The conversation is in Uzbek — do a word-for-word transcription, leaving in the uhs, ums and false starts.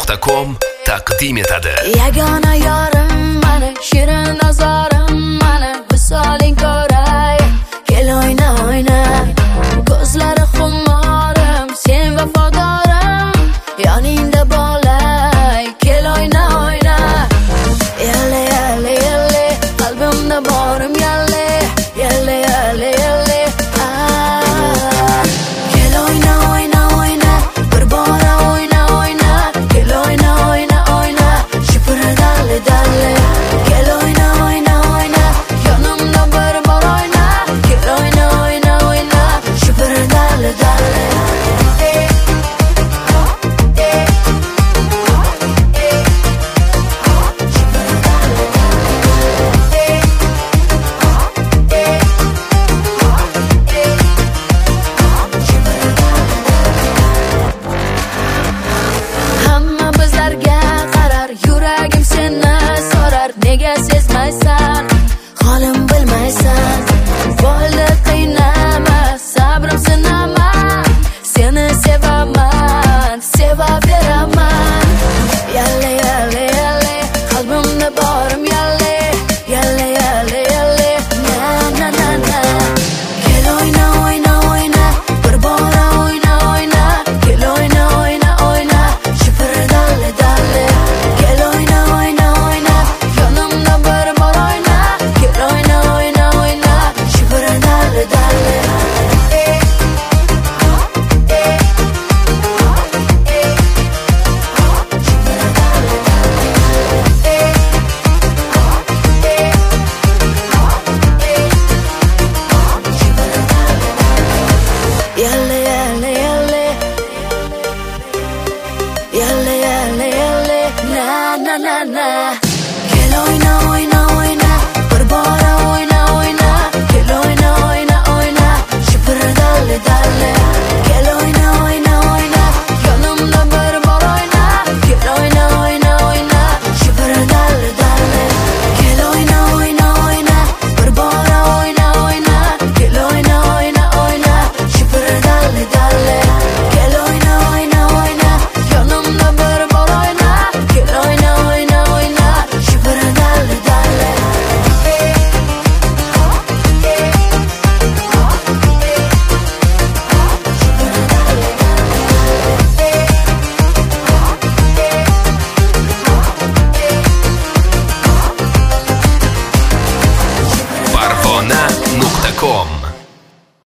nuqta com taqdim etadi. Yagona yorim mani, shirin nazorim mani, visoling ko'ray, kel o'yna o'yna. Ko'zlari xumorim, sen vafodorim, yoningda bo'lay, kel o'yna o'yna. Yalle yalle yalle, qalbimda borim yalle, yalle yalle yalle. Ah, kel o'yna o'yna o'yna, bir bora o'yna o'yna, kel o'yna o'yna o'yna, shipira dalle dalle. Kel o'yna o'yna o'yna, yonimda bir bora o'yna, kel o'yna o'yna o'yna, shipira dalle dalle. Hamma bizlarga qarar, yuragim seni so'rar, nega sezmaysan, holim bilmaysan. Bo'ldi qiynama, sabrim sinama, seni sevaman, sevaveraman. Yalle yalle yalle, qalbimda borim yalle, yalle yalle yalle. Na na na na, kel o'yna o'yna o'yna, bir bora o'yna o'yna, kel o'yna o'yna o'yna, shipira dalle dalle. Kel o'yna o'yna o'yna, yonimda bir bora o'yna, kel o'yna o'yna o'yna, shipira dalle dalle. Yalle yalle yalle, yalle yalle yalle, na na na na. Kel o'yna o'yna o'yna, bir bora o'yna o'yna, kel o'yna o'yna o'yna, shipira dalle dalle. Kel o'yna o'yna o'yna, yonimda bir bora o'yna, kel o'yna o'yna o'yna, shipira dalle dalle. Kel o'yna o'yna o'yna, bir bora o'yna o'yna, kel o'yna o'yna o'yna, shipira dalle dalle. Kel o'yna o'yna o'yna, yonimda bir bora o'yna, kel o'yna o'yna o'yna, shipira dalle dalle. Farg'ona nuqta com